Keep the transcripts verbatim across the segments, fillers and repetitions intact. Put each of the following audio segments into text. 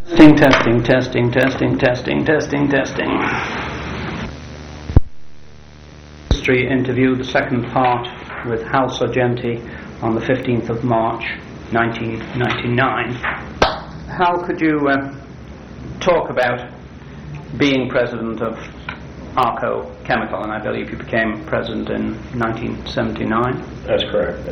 Testing, testing, testing, testing, testing, testing, testing. History interview, the second part with Hal Sargenti on the fifteenth of March, nineteen ninety-nine. Hal, could you uh, talk about being president of Arco Chemical, and I believe you became president in nineteen seventy-nine? That's correct.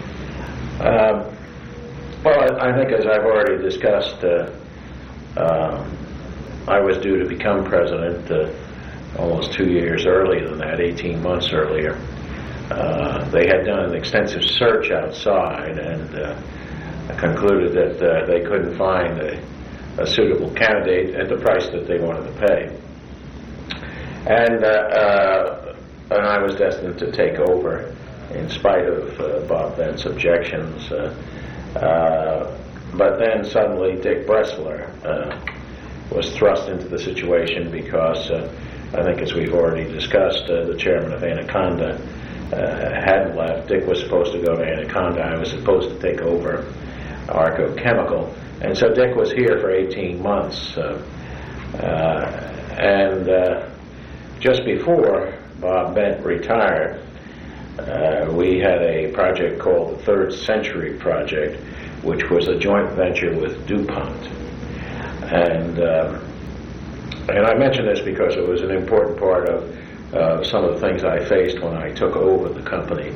Um, well, I think as I've already discussed, uh, uh, I was due to become president uh, almost two years earlier than that, eighteen months earlier. Uh, they had done an extensive search outside and uh, concluded that uh, they couldn't find a, a suitable candidate at the price that they wanted to pay. And, uh, uh, and I was destined to take over in spite of uh, Bob Bent's objections. Uh, uh, but then suddenly Dick Bressler uh, was thrust into the situation because uh, I think, as we've already discussed, uh, the chairman of Anaconda uh, hadn't left. Dick was supposed to go to Anaconda. I was supposed to take over Arco Chemical. And so Dick was here for eighteen months. Uh, uh, and uh, just before Bob Bent retired, uh, we had a project called the Third Century Project, which was a joint venture with DuPont. And uh, and I mention this because it was an important part of uh, some of the things I faced when I took over the company.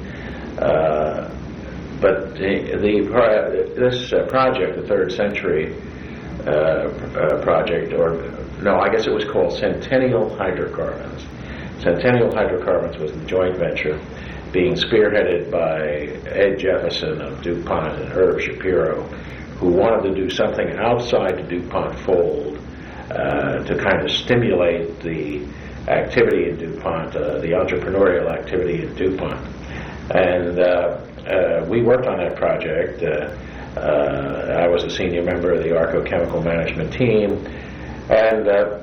Uh, but the, the this uh, project, the Third Century uh, uh, Project, or no, I guess it was called Centennial Hydrocarbons. Centennial Hydrocarbons was the joint venture being spearheaded by Ed Jefferson of DuPont and Herb Shapiro, who wanted to do something outside the DuPont fold uh, to kind of stimulate the activity in DuPont, uh, the entrepreneurial activity in DuPont. And uh, uh, we worked on that project. Uh, uh, I was a senior member of the Arco Chemical management team, and uh,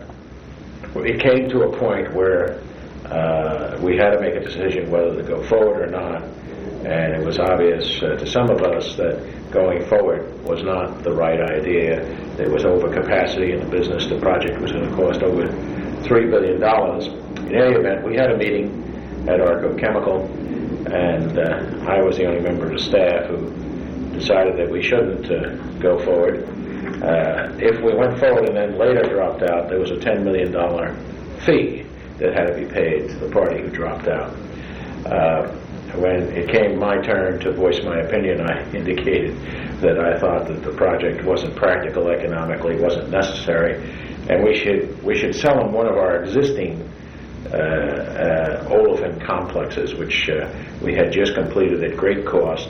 it came to a point where uh, we had to make a decision whether to go forward or not. And it was obvious uh, to some of us that going forward was not the right idea. There was overcapacity in the business. The project was going to cost over three billion dollars. In any event, we had a meeting at Arco Chemical, and uh, I was the only member of the staff who decided that we shouldn't uh, go forward. Uh, if we went forward and then later dropped out, there was a ten million dollars fee that had to be paid to the party who dropped out. Uh, When it came my turn to voice my opinion, I indicated that I thought that the project wasn't practical economically, wasn't necessary, and we should we should sell them one of our existing uh, uh, olefin complexes, which uh, we had just completed at great cost,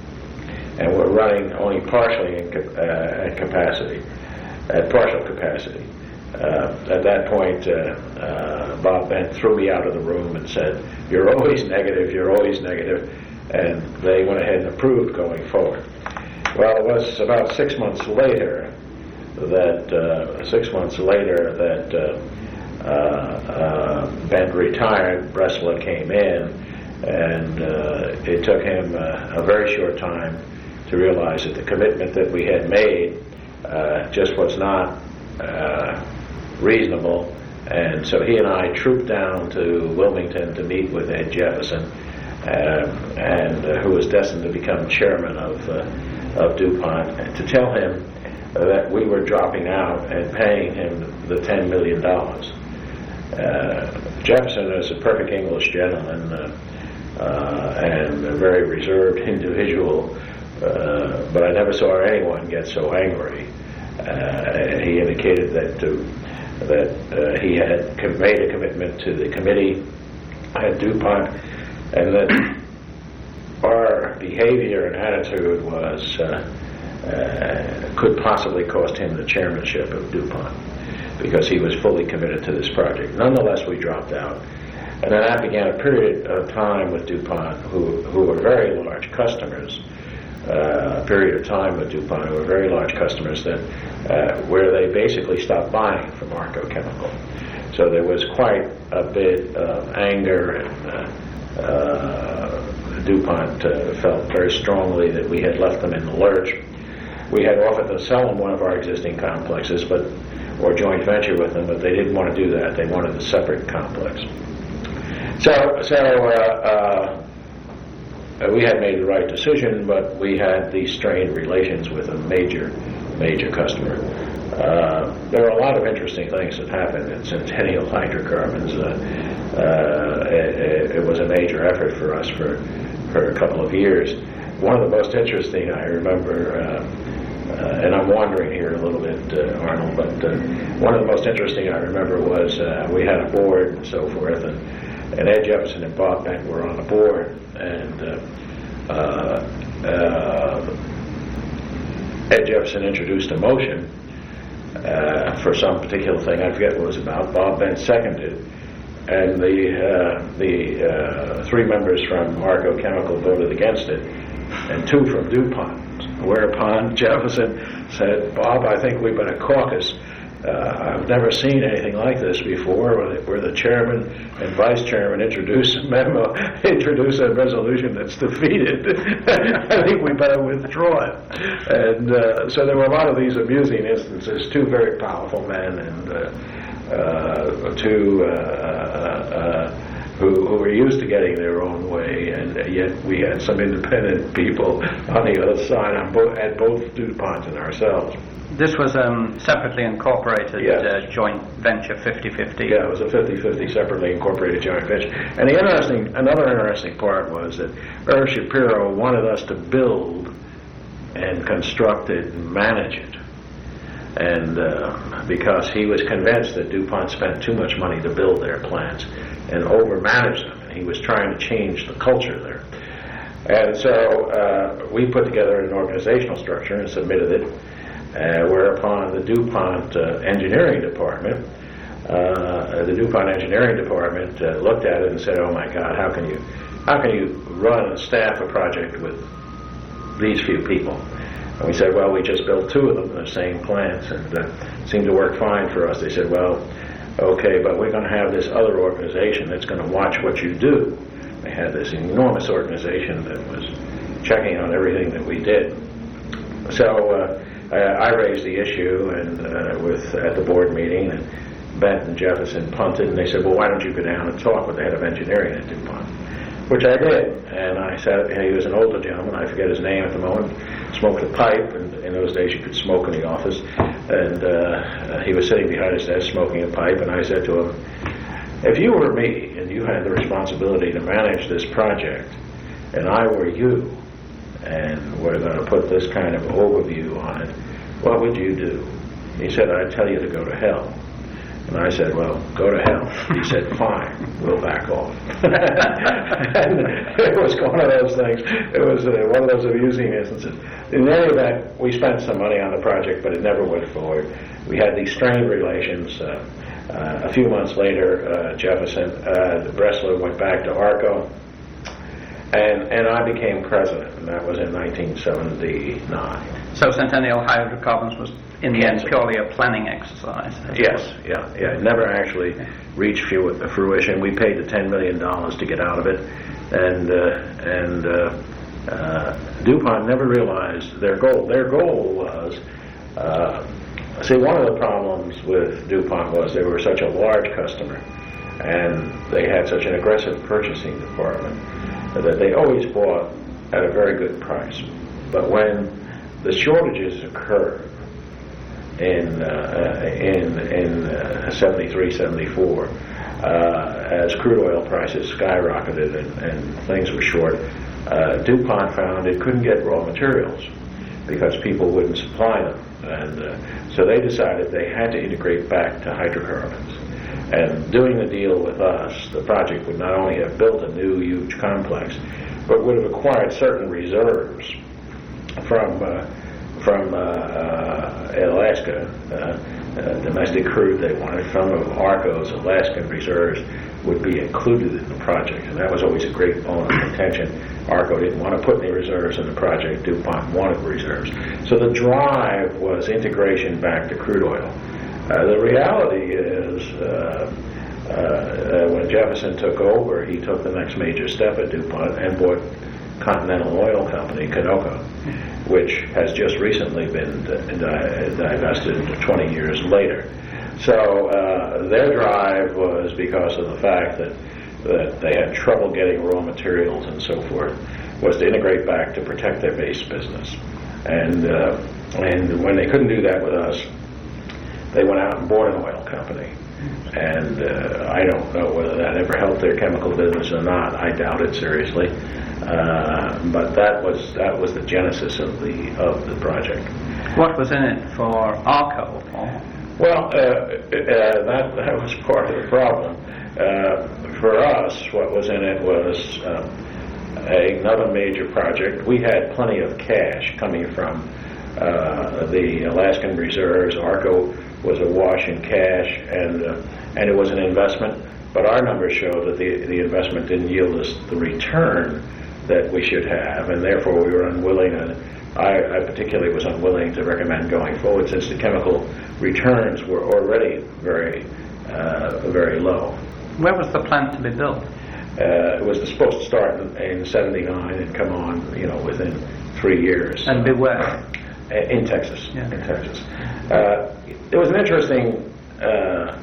and we're running only partially in cap- uh, at capacity, at partial capacity. Uh, at that point, uh, uh, Bob Bent threw me out of the room and said, "You're always negative, you're always negative," and they went ahead and approved going forward. Well, it was about six months later that, uh, six months later that uh, uh, uh, Bent retired, Bressler came in, and uh, it took him uh, a very short time to realize that the commitment that we had made uh, just was not uh, reasonable, and so he and I trooped down to Wilmington to meet with Ed Jefferson, uh, and uh, who was destined to become chairman of uh, of DuPont, and to tell him that we were dropping out and paying him the ten million dollars. Uh, Jefferson is a perfect English gentleman uh, uh, and a very reserved individual, uh, but I never saw anyone get so angry. Uh, he indicated that uh, that uh, he had com- made a commitment to the committee at DuPont, and that our behavior and attitude was uh, uh, could possibly cost him the chairmanship of DuPont, because he was fully committed to this project. Nonetheless, we dropped out, and then that began a period of time with DuPont, who who were very large customers. Uh, a period of time with DuPont who were very large customers that uh, where they basically stopped buying from Arco Chemical. So there was quite a bit of anger, and uh, uh, DuPont uh, felt very strongly that we had left them in the lurch. we had offered to sell them one of our existing complexes, but or joint venture with them, but they didn't want to do that. They wanted a separate complex. So, so uh, uh, we had made the right decision, but we had these strained relations with a major, major customer. Uh, there are a lot of interesting things that happened in Centennial Hydrocarbons. Uh, uh, it, it was a major effort for us for, for a couple of years. One of the most interesting, I remember, uh, uh, and I'm wandering here a little bit, uh, Arnold, but uh, one of the most interesting I remember was uh, we had a board and so forth, and, and Ed Jefferson and Bob Bent were on the board, and uh, uh, uh, Ed Jefferson introduced a motion Uh, for some particular thing. I forget what it was about. Bob Bent seconded, and the uh, the uh, three members from Arco Chemical voted against it, and two from DuPont. Whereupon Jefferson said, "Bob, I think we've been a caucus. Uh, I've never seen anything like this before, where, where the chairman and vice chairman introduce a memo, introduce a resolution that's defeated. I think we better withdraw it." And uh, so there were a lot of these amusing instances. Two very powerful men, and uh, uh, two uh, uh, who, who were used to getting their own way, and yet we had some independent people on the other side, on both, at both DuPont and ourselves. This was um, separately incorporated yes. uh, joint venture fifty-fifty. Yeah, it was a fifty-fifty separately incorporated joint venture. And the interesting, another interesting part was that Irv Shapiro wanted us to build and construct it and manage it. And uh, because he was convinced that DuPont spent too much money to build their plants and overmanaged them. And he was trying to change the culture there. And so uh, we put together an organizational structure and submitted it. Uh, whereupon the DuPont uh, engineering department, uh, the DuPont engineering department uh, looked at it and said, "Oh my God, how can you, how can you run and staff a project with these few people?" And we said, "Well, we just built two of them in the same plants, and uh, seemed to work fine for us." They said, "Well, okay, but we're going to have this other organization that's going to watch what you do." They had this enormous organization that was checking on everything that we did. So. Uh, Uh, I raised the issue and uh, with at the board meeting, and Bent and Jefferson punted, and they said, "Well, why don't you go down and talk with the head of engineering at DuPont?" Which I did, and I said, and he was an older gentleman, I forget his name at the moment, smoked a pipe, and in those days you could smoke in the office, and uh, he was sitting behind his desk smoking a pipe, and I said to him, "If you were me, and you had the responsibility to manage this project, and I were you, and we're going to put this kind of overview on it, what would you do?" He said, "I'd tell you to go to hell." And I said, "Well, go to hell." He said, "Fine, we'll back off." And it was one of those things. It was uh, one of those amusing instances. In any event, we spent some money on the project, but it never went forward. We had these strained relations. Uh, uh, a few months later, uh, Jefferson, uh, Bressler went back to Arco. And, and I became president, and that was in nineteen seventy-nine. So Centennial Hydrocarbons was, in the end, purely a planning exercise? Yes, yeah, yeah. It never actually reached fruition. We paid the ten million dollars to get out of it, and uh, and uh, uh, DuPont never realized their goal. Their goal was, uh, see, one of the problems with DuPont was they were such a large customer, and they had such an aggressive purchasing department, that they always bought at a very good price. But when the shortages occurred in uh, in in uh, seventy-three, seventy-four, uh, as crude oil prices skyrocketed and, and things were short, uh, DuPont found it couldn't get raw materials because people wouldn't supply them. And uh, so they decided they had to integrate back to hydrocarbons. And doing the deal with us, the project would not only have built a new huge complex, but would have acquired certain reserves from uh, from uh, uh, Alaska, uh, uh, domestic crude they wanted. Some of Arco's Alaskan reserves would be included in the project, and that was always a great bone of contention. Arco didn't want to put any reserves in the project. DuPont wanted reserves. So the drive was integration back to crude oil. Uh, the reality is, uh, uh, uh, when Jefferson took over, he took the next major step at DuPont and bought Continental Oil Company, Conoco. which has just recently been di- divested twenty years later. So uh, their drive was because of the fact that, that they had trouble getting raw materials and so forth, was to integrate back to protect their base business. And, uh, and when they couldn't do that with us, they went out and bought an oil company. And uh, I don't know whether that ever helped their chemical business or not. I doubt it seriously. Uh, but that was that was the genesis of the of the project. What was in it for ARCO? Or? Well, uh, uh, that that was part of the problem. Uh, for us, what was in it was uh, another major project. We had plenty of cash coming from uh, the Alaskan reserves. ARCO was awash in cash, and uh, and it was an investment. But our numbers showed that the the investment didn't yield us the return that we should have, and therefore we were unwilling, and I, I particularly was unwilling to recommend going forward, since the chemical returns were already very, uh, very low. Where was the plant to be built? Uh, it was supposed to start in, in seventy-nine and come on, you know, within three years. And be where? In Texas. Yeah. In Texas. Uh, it was an interesting uh,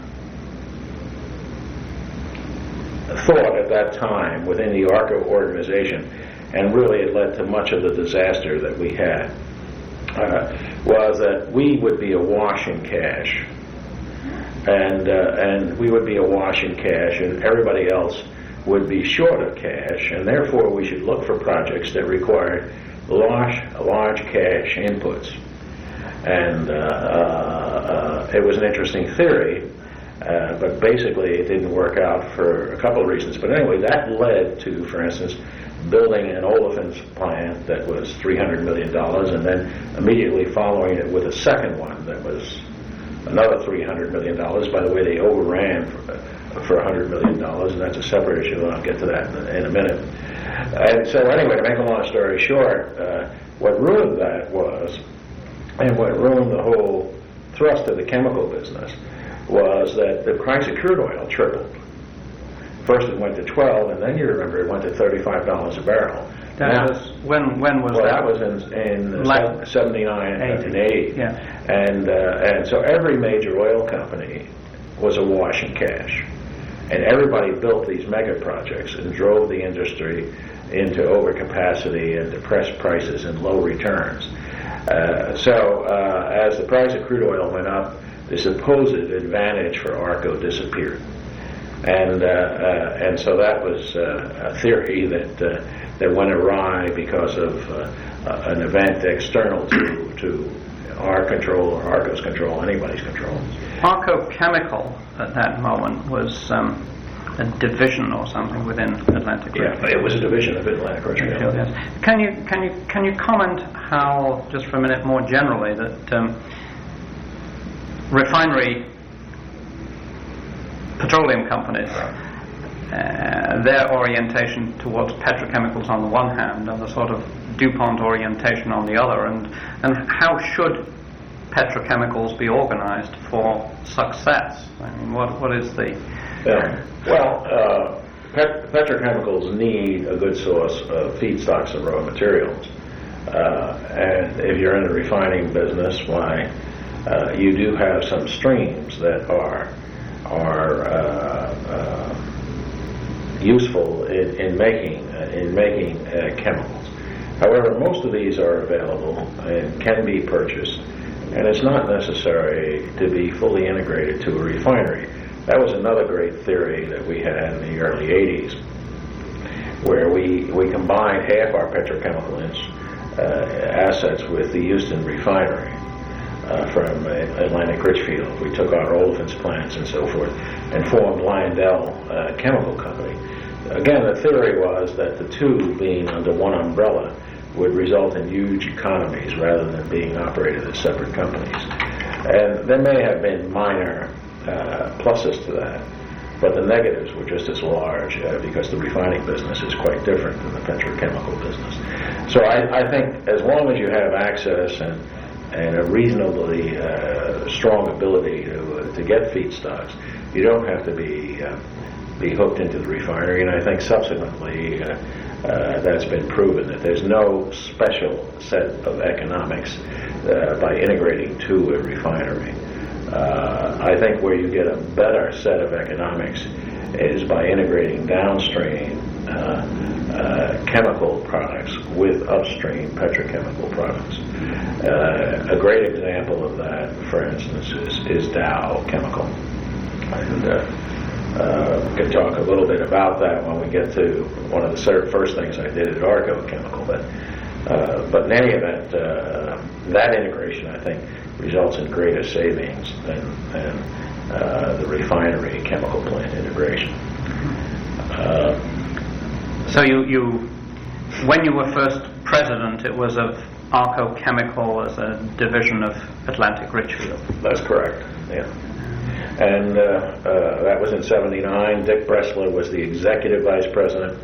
thought at that time within the ARCO organization, and really it led to much of the disaster that we had, uh, was that we would be awash in cash, and uh, and we would be awash in cash, and everybody else would be short of cash, and therefore we should look for projects that required large, large cash inputs. And uh, uh, it was an interesting theory. Uh, but basically it didn't work out for a couple of reasons. But anyway, that led to, for instance, building an olefins plant that was three hundred million dollars, and then immediately following it with a second one that was another three hundred million dollars. By the way, they overran for, for one hundred million dollars, and that's a separate issue, and I'll get to that in, in a minute. And so anyway, to make a long story short, uh, what ruined that was, and what ruined the whole thrust of the chemical business, was that the price of crude oil tripled. First it went to twelve, and then you remember it went to thirty-five dollars a barrel. That now, was when? When was well, that? that was in in Like seventy-nine and eighty. Yeah. And uh, and so every major oil company was awash in cash, and everybody built these mega projects and drove the industry into overcapacity and depressed prices and low returns. Uh, so uh, as the price of crude oil went up, the supposed advantage for ARCO disappeared, and uh, uh, and so that was uh, a theory that uh, that went awry because of uh, uh, an event external to to our control or ARCO's control, anybody's control. ARCO Chemical at that moment was um, a division or something within Atlantic Richfield. Yeah, it was a division of Atlantic Richfield. Yes. Can you can you can you comment how, just for a minute more generally, that um, refinery petroleum companies, uh, their orientation towards petrochemicals on the one hand and the sort of DuPont orientation on the other, and, and how should petrochemicals be organized for success? I mean, what what is the... Yeah. Well, uh, pet- petrochemicals need a good source of feedstocks and raw materials. Uh, and if you're in the refining business, why, uh, you do have some streams that are are uh, uh, useful in, in making uh, in making uh, chemicals. However, most of these are available and can be purchased, and it's not necessary to be fully integrated to a refinery. That was another great theory that we had in the early eighties, where we, we combined half our petrochemical uh, assets with the Houston refinery uh, from uh, Atlantic Richfield. We took our olefins plants and so forth and formed Lyondell uh, Chemical Company. Again, the theory was that the two being under one umbrella would result in huge economies rather than being operated as separate companies. And there may have been minor uh, pluses to that, but the negatives were just as large uh, because the refining business is quite different than the petrochemical business. So I, I think as long as you have access and, and a reasonably uh, strong ability to, uh, to get feedstocks, you don't have to be uh, be hooked into the refinery. And I think subsequently uh, uh, that's been proven, that there's no special set of economics uh, by integrating to a refinery. Uh, I think where you get a better set of economics is by integrating downstream uh, uh, chemical products with upstream petrochemical products. Uh, a great example of that, for instance, is, is Dow Chemical. And uh, uh, we can talk a little bit about that when we get to one of the first things I did at Arco Chemical. But, uh, but in any event, uh, that integration, I think, results in greater savings than, than uh, the refinery chemical plant integration. Uh, so you, you, when you were first president, it was of Arco Chemical as a division of Atlantic Richfield. That's correct, yeah. And uh, uh, that was in seventy-nine. Dick Bressler was the executive vice president,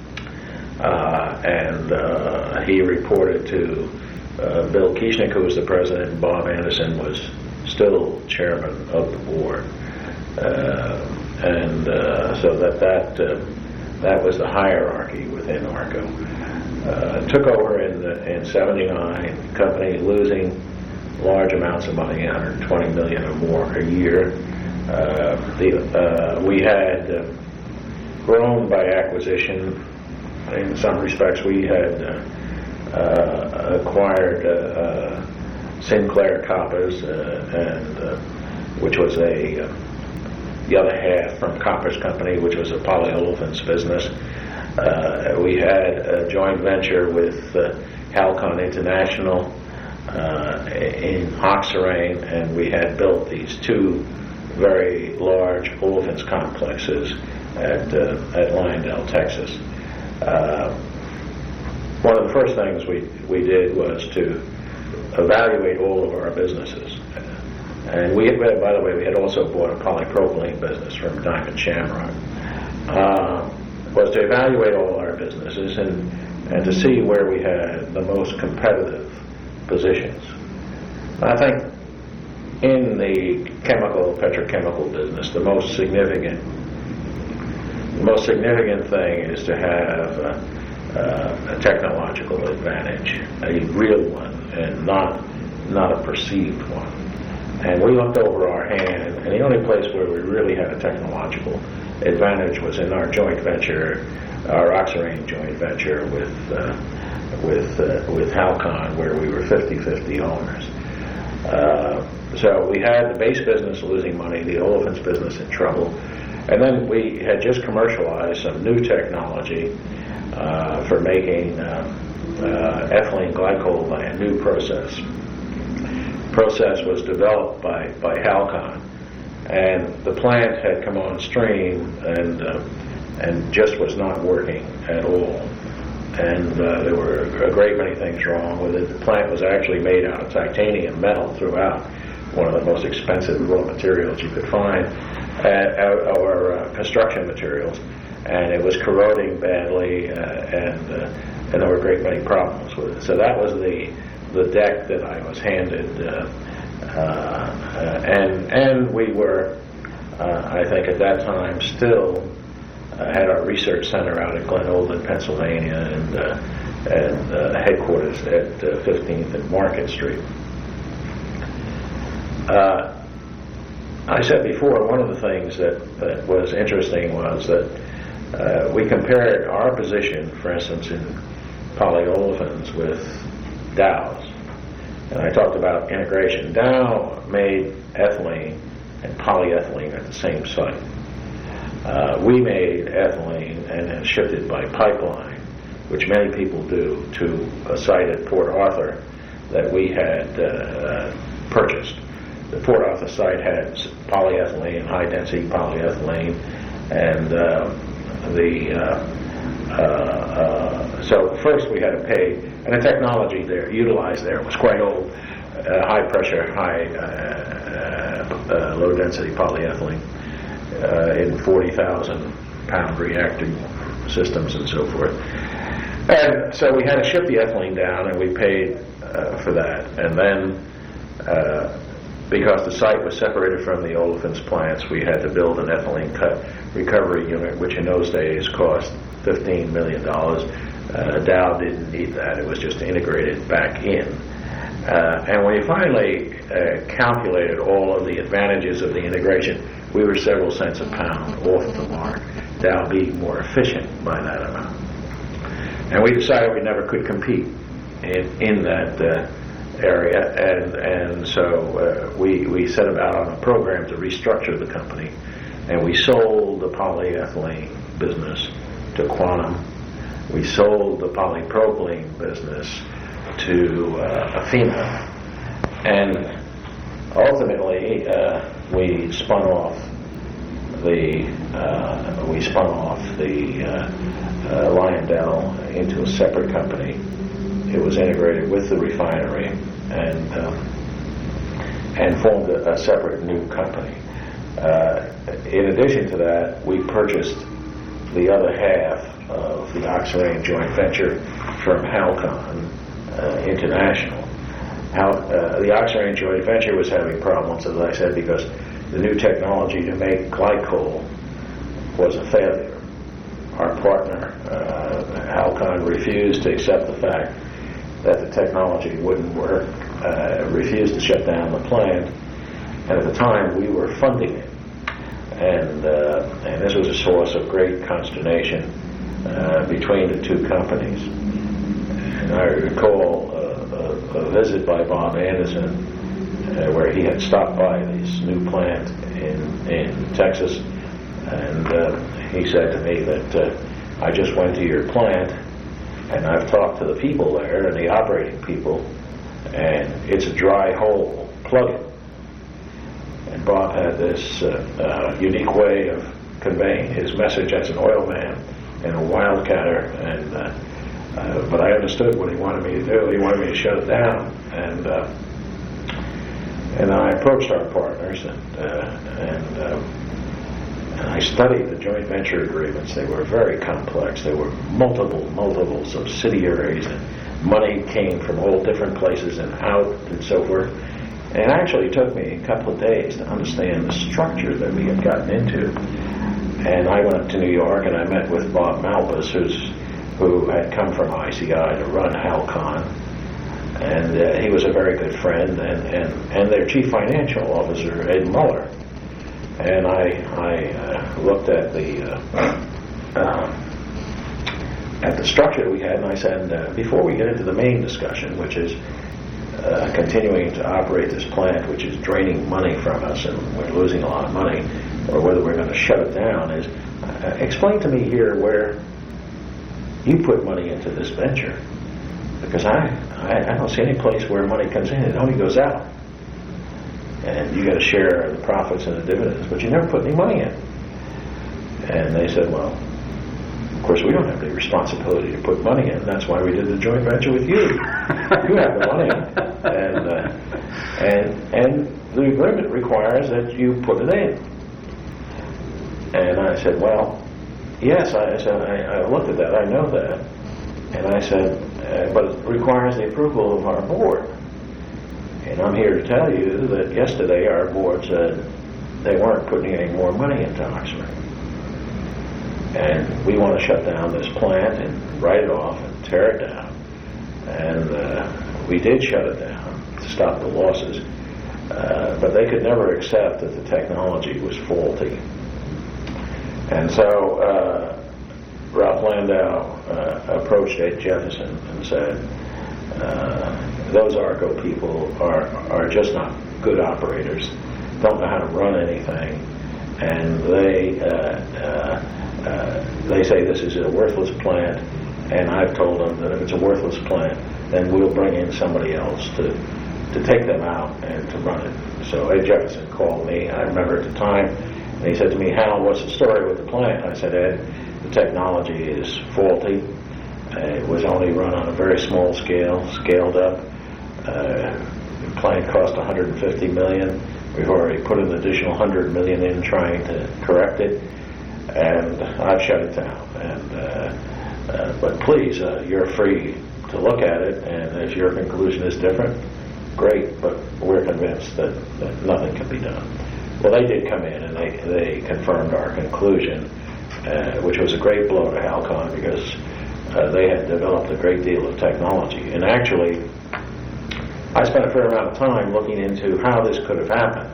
uh, and uh, he reported to uh, Bill Kieschnick, who was the president, and Bob Anderson was still chairman of the board. Uh, and uh, so that that uh, that was the hierarchy within Arco. Uh, took over in the, in seventy-nine, company losing large amounts of money, one hundred twenty million or more a year. Uh, the, uh, we had uh, grown by acquisition. In some respects, we had uh, uh, acquired uh, uh, Sinclair Coppers, uh, and uh, which was a uh, the other half from Coppers Company, which was a polyolefins business. Uh, we had a joint venture with uh, Halcon International uh, in Oxirane, and we had built these two very large olefins complexes at, uh, at Lyondell, Texas. Uh, one of the first things we, we did was to evaluate all of our businesses. And we, by the way, we had also bought a polypropylene business from Diamond Shamrock. Uh, was to evaluate all our businesses and, and to see where we had the most competitive positions. I think in the chemical, petrochemical business, the most significant the most significant thing is to have uh, uh, a technological advantage, a real one, and not not a perceived one. And we looked over our hand, and the only place where we really had a technological advantage was in our joint venture, our Oxirane joint venture with uh, with uh, with Halcon, where we were fifty-fifty owners. Uh, so we had the base business losing money, the olefins business in trouble, and then we had just commercialized some new technology uh, for making uh, uh, ethylene glycol by a new process. Process was developed by, by Halcon, and the plant had come on stream and uh, and just was not working at all. And uh, there were a great many things wrong with it. The plant was actually made out of titanium metal throughout, one of the most expensive raw materials you could find, uh, or uh, construction materials, and it was corroding badly, uh, and uh, and there were a great many problems with it. So that was the the deck that I was handed, uh, uh, and and we were, uh, I think at that time, still uh, had our research center out at Glen Olden, Pennsylvania, and uh, and uh, headquarters at uh, fifteenth and Market Street. Uh, I said before, one of the things that, that was interesting was that uh, we compared our position, for instance, in polyolefins with Dow's. And I talked about integration. Dow made ethylene and polyethylene at the same site. Uh, we made ethylene and then shipped it by pipeline, which many people do, to a site at Port Arthur that we had uh, purchased. The Port Arthur site had polyethylene, high-density polyethylene, and uh, the uh, uh, uh, so first we had to pay, and the technology there utilized there was quite old, uh, high-pressure, high uh, uh, low-density polyethylene uh, in forty thousand pound reactor systems and so forth. And so we had to ship the ethylene down, and we paid uh, for that, and then. Uh, Because the site was separated from the olefins plants, we had to build an ethylene cut recovery unit, which in those days cost fifteen million dollars. Uh, Dow didn't need that. It was just integrated back in. Uh, and when you finally uh, calculated all of the advantages of the integration, we were several cents a pound off the mark, Dow being more efficient by that amount. And we decided we never could compete in, in that uh, area, and and so uh, we, we set about on a program to restructure the company, and we sold the polyethylene business to Quantum. We sold the polypropylene business to uh, Athena, and ultimately uh, we spun off the uh, we spun off the uh, uh, Lyondell into a separate company. It was integrated with the refinery and um, and formed a, a separate new company. Uh, in addition to that, we purchased the other half of the Oxirain joint venture from Halcon uh, International. How, uh, the Oxirain joint venture was having problems, as I said, because the new technology to make glycol was a failure. Our partner, uh, Halcon, refused to accept the fact that the technology wouldn't work, uh, refused to shut down the plant, and at the time we were funding it. And, uh, and this was a source of great consternation uh, between the two companies. And I recall uh, a, a visit by Bob Anderson uh, where he had stopped by this new plant in, in Texas, and uh, he said to me that uh, I just went to your plant and I've talked to the people there and the operating people, and it's a dry hole, plug it. And Bob had this uh, uh, unique way of conveying his message as an oil man and a wildcatter, and uh, uh, but I understood what he wanted me to do. He wanted me to shut it down, and uh, and I approached our partners, and uh, and, uh, and I studied the joint venture agreements. They were very complex. There were multiple, multiple subsidiaries, and money came from all different places and out and so forth. And it actually took me a couple of days to understand the structure that we had gotten into. And I went up to New York and I met with Bob Malpass, who's, who had come from I C I to run Halcon. And uh, he was a very good friend, and, and, and their chief financial officer, Ed Muller. And I, I uh, looked at the uh, uh, at the structure we had, and I said, uh, before we get into the main discussion, which is Uh, continuing to operate this plant, which is draining money from us and we're losing a lot of money, or whether we're going to shut it down, is uh, explain to me here where you put money into this venture, because I, I, I don't see any place where money comes in. It only goes out, and you get a share of the profits and the dividends, but you never put any money in. And they said, well, of course, we don't have the responsibility to put money in. That's why we did the joint venture with you. You have the money, and uh, and and the agreement requires that you put it in. And I said, well, yes. I said, I, I looked at that. I know that. And I said, uh, but it requires the approval of our board. And I'm here to tell you that yesterday our board said they weren't putting any more money into Oxford. And we want to shut down this plant and write it off and tear it down. And uh, we did shut it down to stop the losses. Uh, but they could never accept that the technology was faulty. And so uh, Ralph Landau uh, approached Ed Jefferson and said, uh, those Arco people are, are just not good operators, don't know how to run anything, and they uh, uh, Uh, they say this is a worthless plant, and I've told them that if it's a worthless plant, then we'll bring in somebody else to to take them out and to run it. So Ed Jefferson called me, I remember at the time, and he said to me, Hal, what's the story with the plant? I said, Ed, the technology is faulty. Uh, it was only run on a very small scale, scaled up. Uh, the plant cost one hundred fifty million dollars. We've already put an additional one hundred million dollars in trying to correct it. And I've shut it down. And uh, uh, but please, uh, you're free to look at it, and if your conclusion is different, great. But we're convinced that, that nothing can be done. Well, they did come in, and they they confirmed our conclusion uh, which was a great blow to Halcon because uh, they had developed a great deal of technology. And actually, I spent a fair amount of time looking into how this could have happened,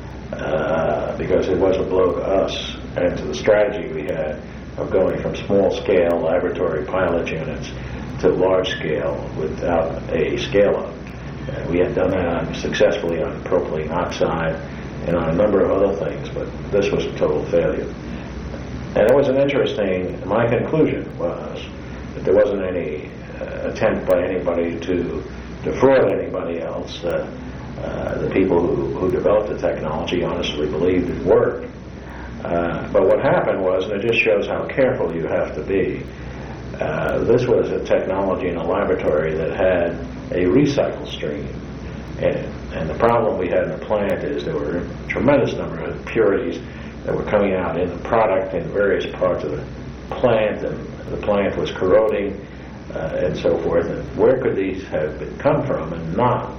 uh, because it was a blow to us and to the strategy we had of going from small-scale laboratory pilot units to large-scale without a scale-up. Uh, we had done that successfully on propylene oxide and on a number of other things, but this was a total failure. And it was an interesting, my conclusion was that there wasn't any uh, attempt by anybody to defraud anybody else. Uh, uh, the people who, who developed the technology honestly believed it worked. Uh, but what happened was, and it just shows how careful you have to be, uh, this was a technology in a laboratory that had a recycle stream in it. And the problem we had in the plant is there were a tremendous number of impurities that were coming out in the product in various parts of the plant, and the plant was corroding uh, and so forth. And where could these have been, come from and not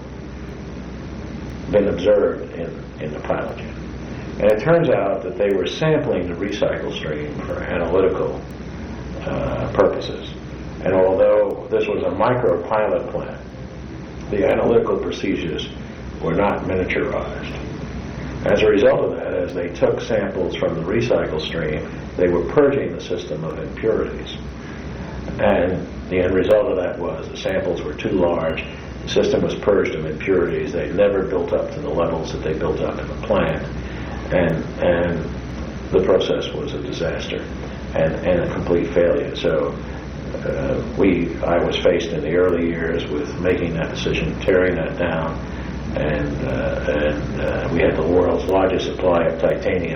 been observed in, in the pilot unit? And it turns out that they were sampling the recycle stream for analytical uh, purposes. And although this was a micro-pilot plant, the analytical procedures were not miniaturized. As a result of that, as they took samples from the recycle stream, they were purging the system of impurities. And the end result of that was the samples were too large, the system was purged of impurities, they never built up to the levels that they built up in the plant, and and the process was a disaster and, and a complete failure. So uh, we, I was faced in the early years with making that decision, tearing that down, and uh, and uh, we had the world's largest supply of titanium,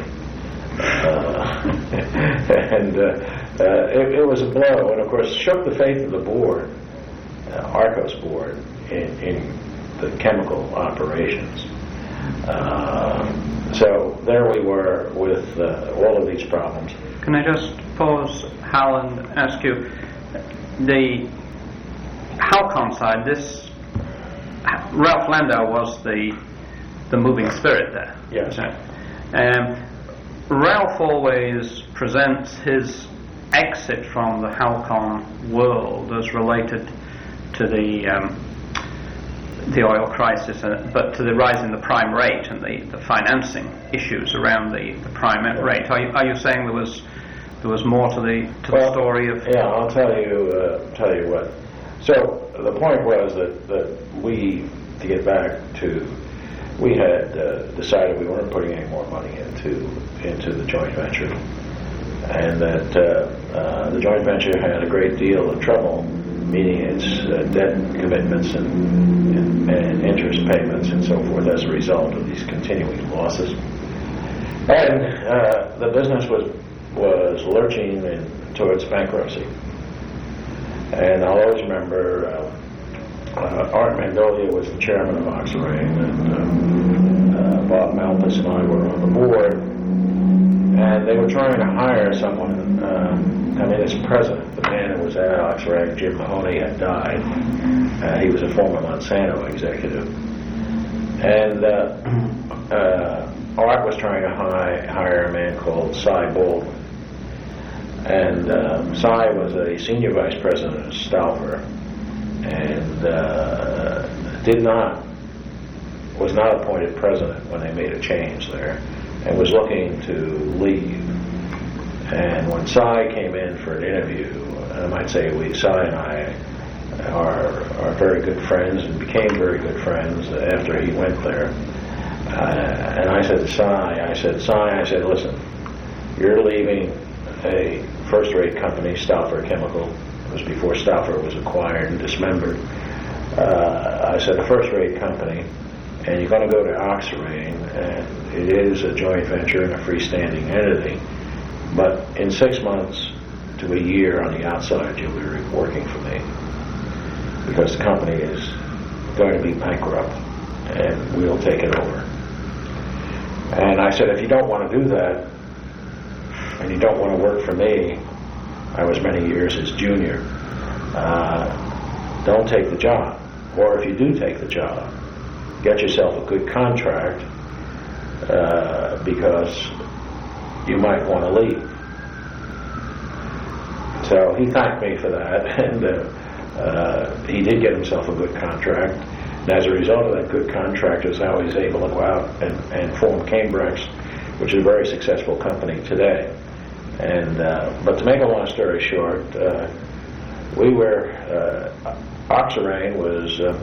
uh, and uh, uh, it, it was a blow, and of course shook the faith of the board, uh, Arcos board, in, in the chemical operations. Uh, so there we were with uh, all of these problems. Can I just pause, Hal, and ask you, the Halcon side, this Ralph Landau was the the moving spirit there. Yes. Um, Ralph always presents his exit from the Halcon world as related to the um, the oil crisis, uh, but to the rise in the prime rate and the, the financing issues around the, the prime rate. Are you, are you saying there was there was more to the to well, the story of? Yeah, I'll tell you uh, tell you what. So the point was that, that we, to get back to, we had uh, decided we weren't putting any more money into into the joint venture, and that uh, uh, the joint venture had a great deal of trouble meeting its uh, debt commitments and, and, and interest payments and so forth as a result of these continuing losses. And uh, the business was was lurching in, towards bankruptcy. And I'll always remember uh, uh, Art Mandolia was the chairman of Oxirane, and uh, uh, Bob Malthus and I were on the board, and they were trying to hire someone uh, come in as president. The man who was at Oxirane, Jim Mahoney, had died. Uh, he was a former Monsanto executive. And uh, uh, Art was trying to hi- hire a man called Cy Baldwin. And um, Cy was a senior vice president of Stauffer, and uh, did not was not appointed president when they made a change there, and was looking to leave. And when Cy came in for an interview, I might say we Cy and I are are very good friends and became very good friends after he went there. Uh, and I said to Cy, I said, Cy, I said, listen, you're leaving a first-rate company, Stauffer Chemical. It was before Stauffer was acquired and dismembered. Uh, I said, a first-rate company, and you're going to go to Oxirane, and it is a joint venture and a freestanding entity, but in six months to a year on the outside, you'll be working for me, because the company is going to be bankrupt, and we'll take it over. And I said, if you don't want to do that, and you don't want to work for me, I was many years his junior, uh, don't take the job. Or if you do take the job, get yourself a good contract, uh, because you might want to leave. So he thanked me for that, and uh, uh, he did get himself a good contract. And as a result of that good contract is how he's able to go out and, and form Cambrex, which is a very successful company today. And uh, but to make a long story short, uh, we were uh, Oxirain was uh,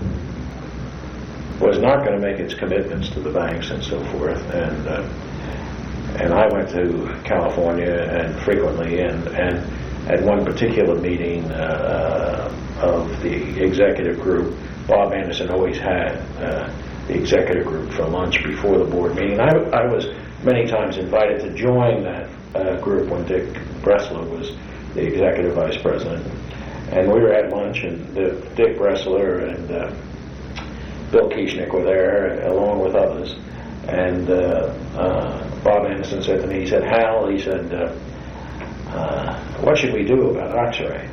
was not going to make its commitments to the banks and so forth, and uh, and I went to California and frequently, and and at one particular meeting uh, of the executive group, Bob Anderson always had uh, the executive group for lunch before the board meeting. I, I was many times invited to join that uh, group when Dick Bressler was the executive vice president. And we were at lunch, and uh, Dick Bressler and uh, Bill Kieschnick were there, along with others. And uh, uh, Bob Anderson said to me, he said, Hal, he said, uh, uh, what should we do about Oxirain?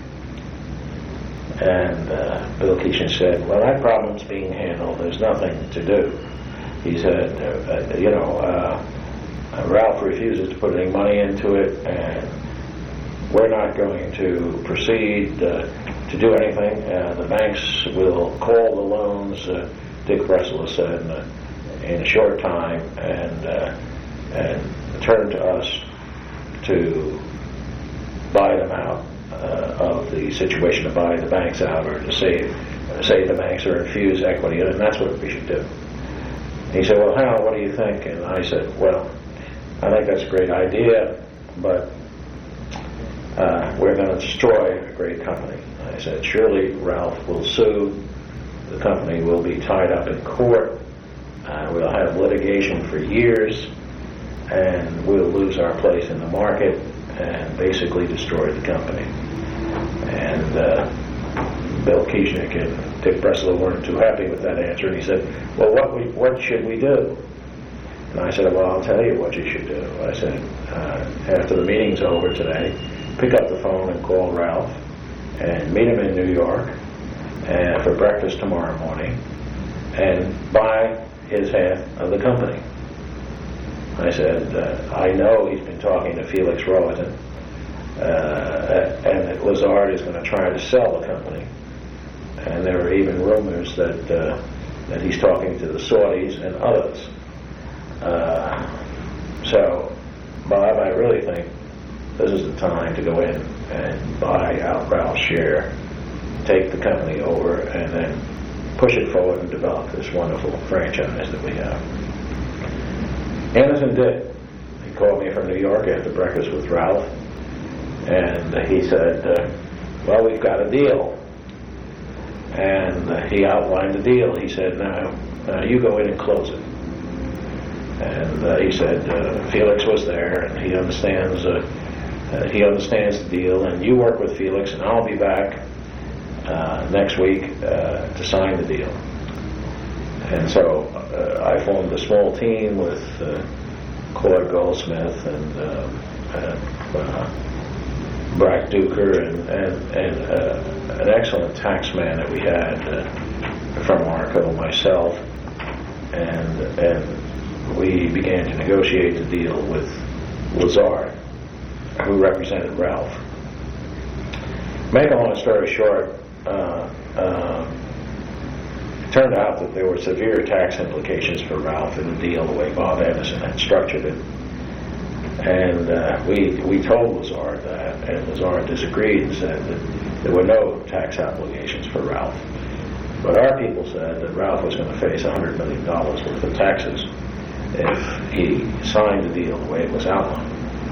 And uh, Bill Kieschnick said, well, that problem's being handled. There's nothing to do. He said, uh, uh, you know, uh, Ralph refuses to put any money into it, and we're not going to proceed uh, to do anything. Uh, the banks will call the loans, uh, Dick Bressler said, in a, in a short time, and uh, and turn to us to buy them out uh, of the situation, to buy the banks out, or to save save the banks, or infuse equity in it, and that's what we should do. And he said, well, Hal, what do you think? And I said, well, I think that's a great idea, but uh, we're going to destroy a great company. I said, surely Ralph will sue. The company will be tied up in court. Uh, we'll have litigation for years, and we'll lose our place in the market and basically destroy the company. And uh, Bill Kieschnick and Dick Bressler weren't too happy with that answer, and he said, well, what we, what should we do? And I said, well, I'll tell you what you should do. I said, uh, after the meeting's over today, pick up the phone and call Ralph and meet him in New York and for breakfast tomorrow morning and buy his half of the company. I said, uh, I know he's been talking to Felix Rohatyn, uh, and that Lazard is going to try to sell the company. And there are even rumors that uh, that he's talking to the Saudis and others. Uh, so, Bob, I really think this is the time to go in and buy out Ralph's share, take the company over, and then push it forward and develop this wonderful franchise that we have. Anderson did. He called me from New York after breakfast with Ralph, and he said, uh, well, we've got a deal. And uh, he outlined the deal. He said, now, now you go in and close it. And uh, he said, uh, Felix was there, and he understands uh, uh, he understands the deal, and you work with Felix, and I'll be back uh, next week uh, to sign the deal. And so uh, I formed a small team with uh, Claude Goldsmith and uh, uh, uh, Brack Duker and, and, and uh, an excellent tax man that we had uh, from Marco, myself, and and we began to negotiate the deal with Lazard, who represented Ralph. Make a long story short, uh, uh, it turned out that there were severe tax implications for Ralph in the deal, the way Bob Anderson had structured it. And uh, we we told Lazard that, and Lazard disagreed and said that there were no tax obligations for Ralph. But our people said that Ralph was going to face one hundred million dollars worth of taxes if he signed the deal the way it was outlined.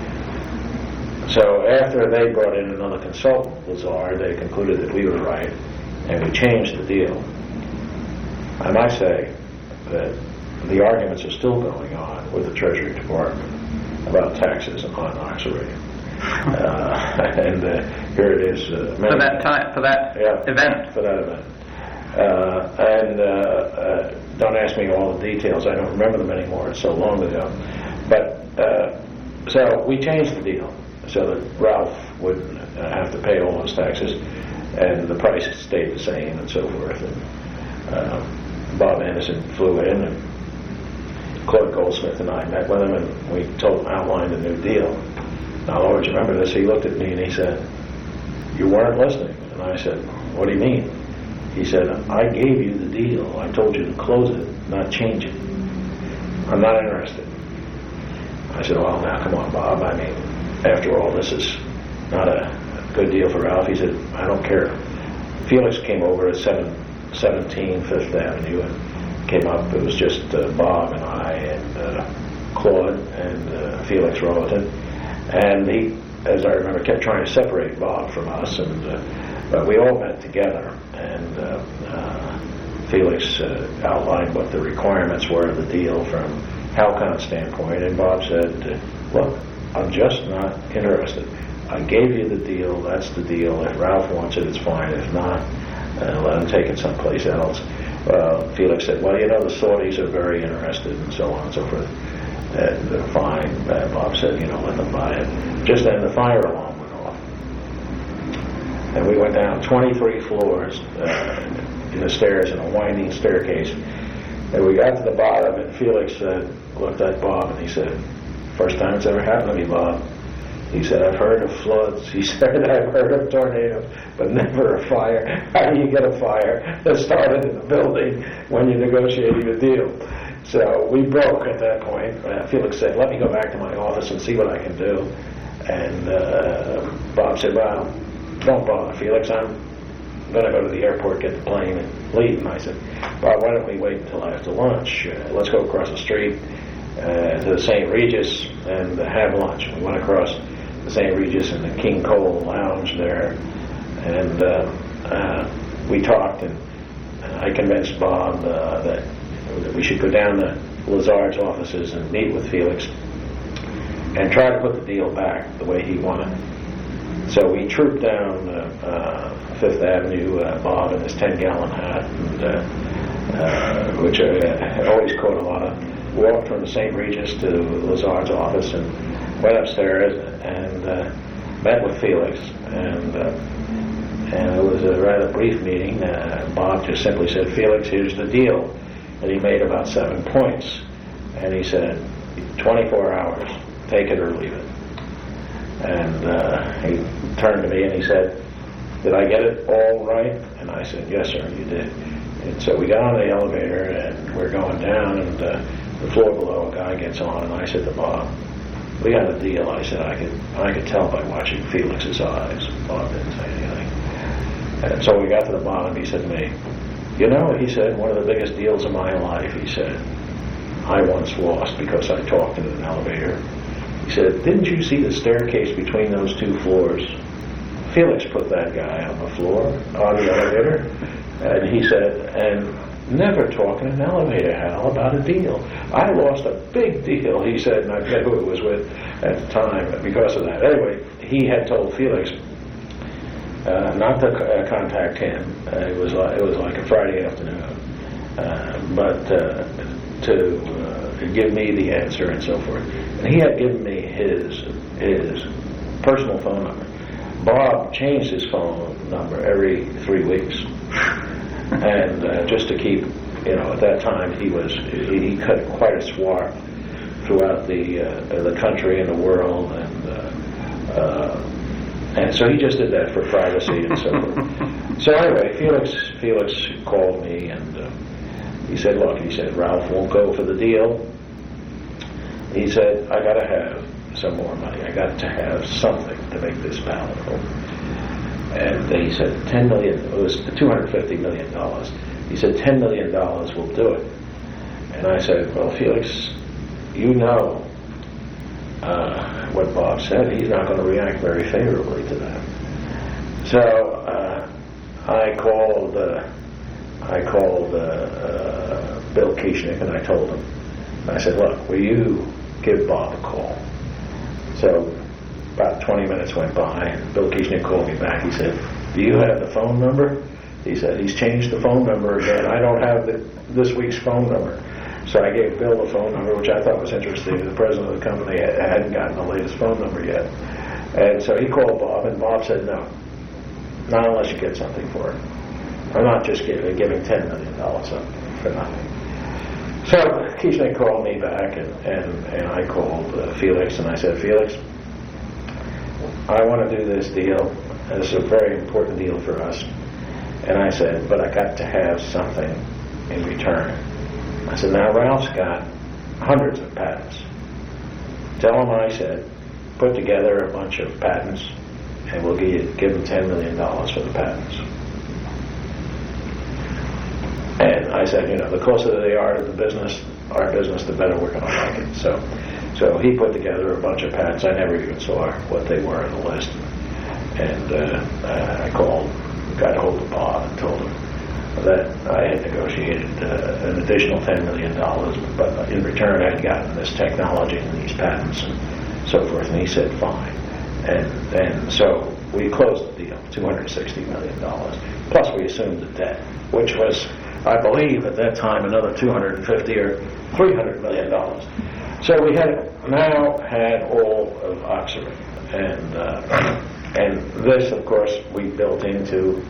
So after they brought in another consultant, Lazard, they concluded that we were right, and we changed the deal. I might say that the arguments are still going on with the Treasury Department about taxes on Oxirain. uh, and uh, here it is. Uh, for that time, for that yeah, event. For that event. Uh, and uh, uh, don't ask me all the details. I don't remember them anymore. It's so long ago. But uh, so we changed the deal so that Ralph wouldn't uh, have to pay all those taxes, and the price stayed the same, and so forth. And uh, Bob Anderson flew in, and Claude Goldsmith and I met with him, and we told him, outlined a new deal. Now, I'll always remember this. He looked at me and he said, you weren't listening. And I said, what do you mean? He said, I gave you the deal. I told you to close it, not change it. I'm not interested. I said, well, now, come on, Bob. I mean, after all, this is not a good deal for Ralph. He said, I don't care. Felix came over at seven seventeen Fifth Avenue and came up. It was just uh, Bob and I and uh, Claude and uh, Felix Rollaton. And he, as I remember, kept trying to separate Bob from us. And uh, but we all met together. And uh, uh, Felix uh, outlined what the requirements were of the deal from Halcon's standpoint. And Bob said, uh, look, I'm just not interested. I gave you the deal, that's the deal. If Ralph wants it, it's fine. If not, uh, let him take it someplace else. Uh, Felix said, well, you know, the Saudis are very interested, and so on and so forth. And uh, fine. Uh, Bob said, you know, let them buy it. Just then the fire alarm went off. And we went down twenty-three floors uh, in the stairs in a winding staircase. And we got to the bottom, and Felix uh, looked at Bob, and he said, first time it's ever happened to me, Bob. He said, I've heard of floods. He said, I've heard of tornadoes, but never a fire. How do you get a fire that started in the building when you're negotiating a deal? So we broke at that point. Uh, Felix said, let me go back to my office and see what I can do. And uh, Bob said, well, don't bother, Felix. I'm going to go to the airport, get the plane, and leave. And I said, Bob, why don't we wait until after lunch? Uh, let's go across the street uh, to the Saint Regis and uh, have lunch. We went across the Saint Regis in the King Cole Lounge there, and uh, uh, we talked, and I convinced Bob uh, that, that we should go down to Lazard's offices and meet with Felix and try to put the deal back the way he wanted. So we trooped down uh, uh, Fifth Avenue, uh, Bob in his ten-gallon hat, and, uh, uh, which I, I always caught a lot of. Walked from the Saint Regis to Lazard's office and went upstairs and uh, met with Felix. And uh, and it was a rather brief meeting. Uh, Bob just simply said, Felix, here's the deal. And he made about seven points. And he said, twenty-four hours, take it or leave it. And uh, he turned to me and he said, did I get it all right? And I said, yes, sir, you did. And so we got on the elevator and we're going down, and uh, the floor below, a guy gets on, and I said to Bob, we got a deal. I said, I could I could tell by watching Felix's eyes. Bob didn't say anything. And so we got to the bottom. He said to me, you know, he said, one of the biggest deals of my life, he said, I once lost because I talked in an elevator. He said, didn't you see the staircase between those two floors? Felix put that guy on the floor, on the elevator. And he said, and never talk in an elevator, Hal, about a deal. I lost a big deal, he said, and I forget who it was with at the time because of that. Anyway, he had told Felix uh, not to uh, contact him. Uh, it was like, it was like a Friday afternoon, uh, but uh, to uh, give me the answer and so forth. And he had given me his his personal phone number. Bob changed his phone number every three weeks. And uh, just to keep, you know, at that time he was he, he cut quite a swath throughout the uh, the country and the world, and uh, uh, and so he just did that for privacy and so forth. So anyway, Felix Felix called me and uh, he said, look, he said, Ralph won't go for the deal. He said, I got to have some more money. I got to have something to make this palatable. And he said, ten million, it was two hundred fifty million dollars. He said, ten million dollars will do it. And I said, well, Felix, you know uh, what Bob said. He's not going to react very favorably to that. So uh, I called uh, I called uh, uh, Bill Kieschnick, and I told him, I said, look, will you give Bob a call? So about twenty minutes went by, and Bill Kieschnick called me back. He said, do you have the phone number? He said, he's changed the phone number again. I don't have the, this week's phone number. So I gave Bill the phone number, which I thought was interesting. The president of the company hadn't gotten the latest phone number yet. And so he called Bob, and Bob said, no, not unless you get something for it. I'm not just giving, giving ten million dollars up for nothing. So Kieschnick called me back, and, and, and I called uh, Felix, and I said, Felix, I want to do this deal, this is a very important deal for us. And I said, but I got to have something in return. I said, now Ralph's got hundreds of patents. Tell him I said, put together a bunch of patents and we'll give, you, give him ten million dollars for the patents. And I said, you know, the closer they are to the business, our business, the better we're going to like it. So, so he put together a bunch of patents. I never even saw what they were on the list. And uh, uh, I called, got a hold of Bob and told him that I had negotiated uh, an additional ten million dollars, but in return I'd gotten this technology and these patents and so forth. And he said, fine. And and so we closed the deal, two hundred sixty million dollars. Plus we assumed the debt, which was, I believe at that time, another two hundred fifty or three hundred million dollars. So we had now had all of Oxirane. And, uh, and this, of course, we built into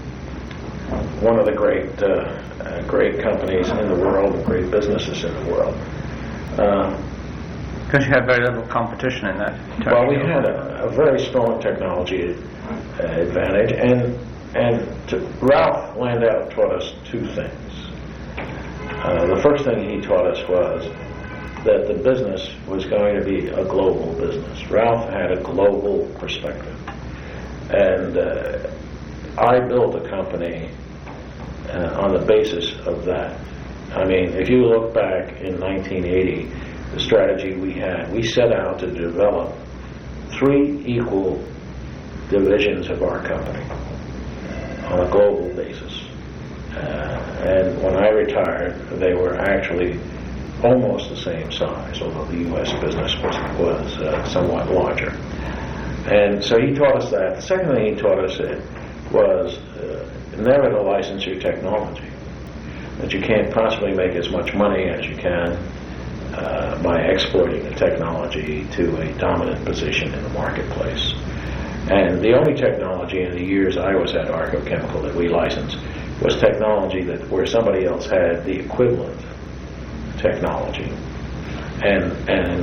one of the great uh, uh, great companies in the world, great businesses in the world. Um, Because you had very little competition in that. Well, we had a, a very strong technology uh, advantage, and and to, Ralph Landau taught us two things. Uh, the first thing he taught us was that the business was going to be a global business. Ralph had a global perspective, and uh, I built a company uh, on the basis of that. I mean, if you look back in nineteen eighty, the strategy we had, we set out to develop three equal divisions of our company on a global basis. Uh, and when I retired, they were actually almost the same size, although the U S business was, was uh, somewhat larger. And so he taught us that. The second thing he taught us it was uh, never to license your technology, that you can't possibly make as much money as you can Uh, by exploiting the technology to a dominant position in the marketplace. And the only technology in the years I was at Arco Chemical that we licensed was technology that where somebody else had the equivalent technology, and and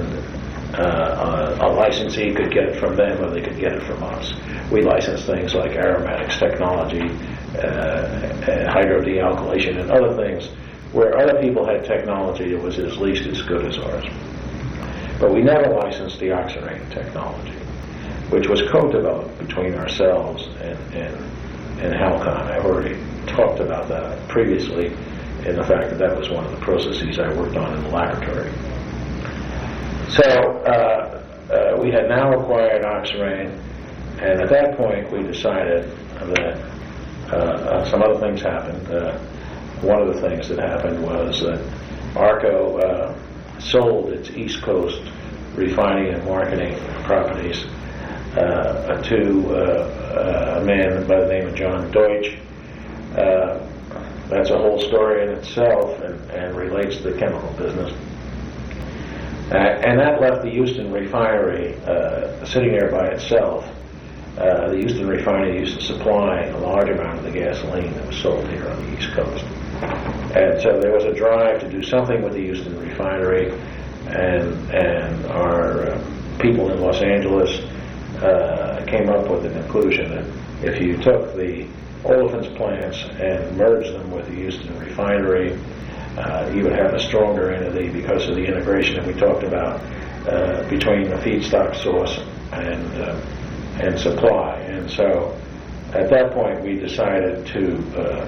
uh, a, a licensee could get it from them or they could get it from us. We licensed things like aromatics technology, uh, hydrodealkylation, and other things where other people had technology that was at least as good as ours. But we never licensed the Oxirane technology, which was co-developed between ourselves and, and, and Halcon. I've already talked about that previously in the fact that that was one of the processes I worked on in the laboratory. So uh, uh, we had now acquired Oxirane, and at that point we decided that uh, uh, some other things happened. Uh, One of the things that happened was that Arco uh, sold its East Coast refining and marketing properties uh, to uh, a man by the name of John Deutsch. Uh, that's a whole story in itself and, and relates to the chemical business. Uh, and that left the Houston refinery uh, sitting there by itself. Uh, the Houston refinery used to supply a large amount of the gasoline that was sold here on the East Coast. And so there was a drive to do something with the Houston refinery, and and our uh, people in Los Angeles uh, came up with the conclusion that if you took the olefins plants and merged them with the Houston refinery, uh, you would have a stronger entity because of the integration that we talked about uh, between the feedstock source and uh, and supply. And so at that point we decided to uh,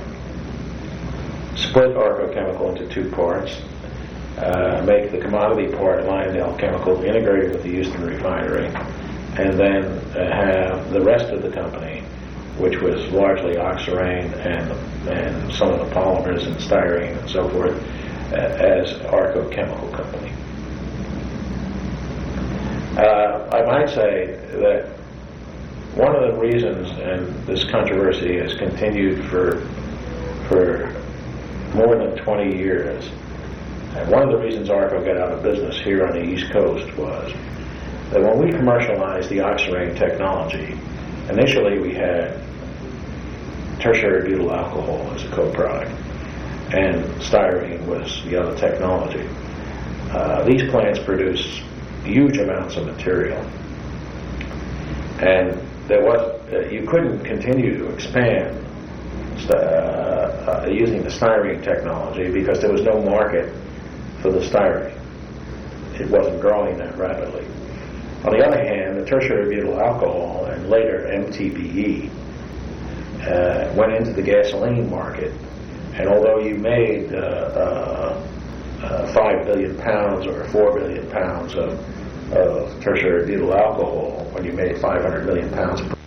split Arco Chemical into two parts, uh, make the commodity part Lyondell Chemical integrated with the Houston refinery, and then uh, have the rest of the company, which was largely Oxirane and and some of the polymers and styrene and so forth, uh, as Arco Chemical Company. Uh, I might say that one of the reasons, and this controversy has continued for for more than twenty years. And one of the reasons Arco got out of business here on the East Coast was that when we commercialized the Oxirane technology, initially we had tertiary butyl alcohol as a co-product, and styrene was the other technology. Uh, these plants produce huge amounts of material, and there was uh, you couldn't continue to expand uh, uh, using the styrene technology because there was no market for the styrene. It wasn't growing that rapidly. On the other hand, the tertiary butyl alcohol and later M T B E uh, went into the gasoline market, and although you made uh, uh, uh, five billion pounds or four billion pounds of, of tertiary butyl alcohol when you made five hundred million pounds per